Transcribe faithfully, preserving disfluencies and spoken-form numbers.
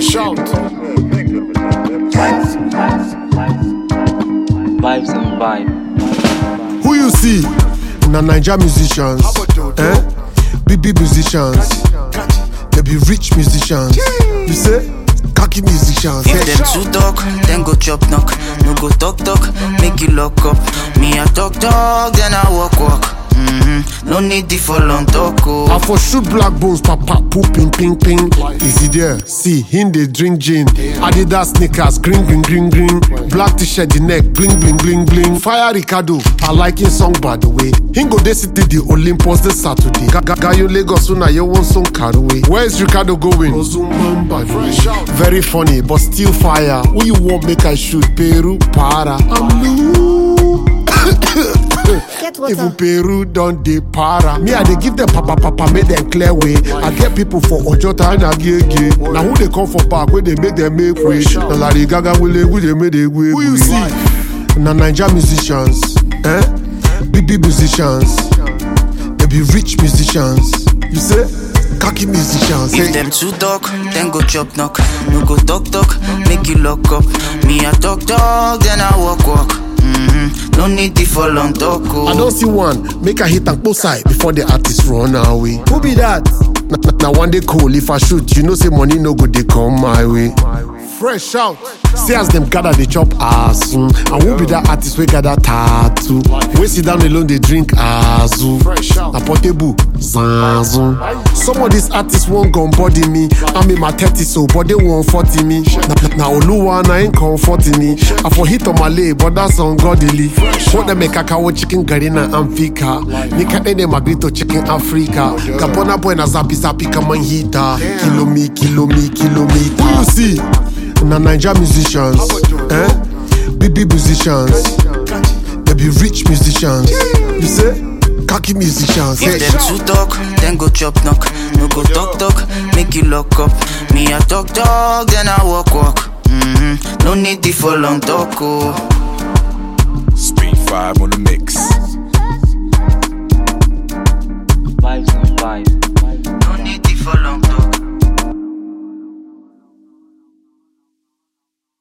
Fresh out. Vibes and vibe. Who you see? Na Naija musicians, eh? Big big musicians. They be rich musicians. You say? Cocky musicians. If them too talk, then go chop knock. No go talk talk, make you lock up. Me I talk talk, then I walk walk. Mm-hmm. No need the for long talk. Oh. I for shoot black bones, papa, poop, ping, ping, ping. Is he there? See, him they drink gin. Adidas sneakers, green, green, green, green. Black t-shirt, the neck, bling, bling, bling, bling. Fire Ricardo, I like his song by the way. Him go they city the Olympus this Saturday. Gayo Lagos, una you want song car away. Where is Ricardo going? Very funny, but still fire. Who you want make I shoot? Peru, para. I'm loose. Even Peru don't de para. Me I dey give them papa papa, make them clear way. I get people for Ojota and Agege. Now who they come for back, where they make them make way. Now Lady Gaga will they, they make them way. Who you see? Na Naija musicians, eh? Big big musicians. They be rich musicians. You say? Cocky musicians. If them too talk, then go chop knock. No go talk talk, make you lock up. Me I talk talk, then I walk walk. Mm-hmm. No need the for long talk. Oh. I don't see one. Make a hit and both side before the artist run away. Who be that? Now one day cool. If I shoot, you know say money no good. They come my way. Fresh out. See as them gather they chop asu. And who be that artist we gather tattoo? We sit down alone they drink azu. Na portable zanzu. Some of these artists won't gun body me. I'm in my thirties so but they won't forty me. Now Oluwa na ain't comforting me. I for hit on my leg but that's ungodly. What them make kakao chicken garina amfika. Nika ene magrito chicken Africa. Kapona boy na zapi zapi kama hita. Kilo me, kilo me, kilometer. Who you see? Na Naija musicians, eh? Big big musicians. They be rich musicians. You say? Cocky musicians. If them too talk, then go chop knock. No go talk talk, make you lock up. Me I talk talk, then I walk walk. Mm-hmm. No need the for long talk. Oh. Speed five on the mix.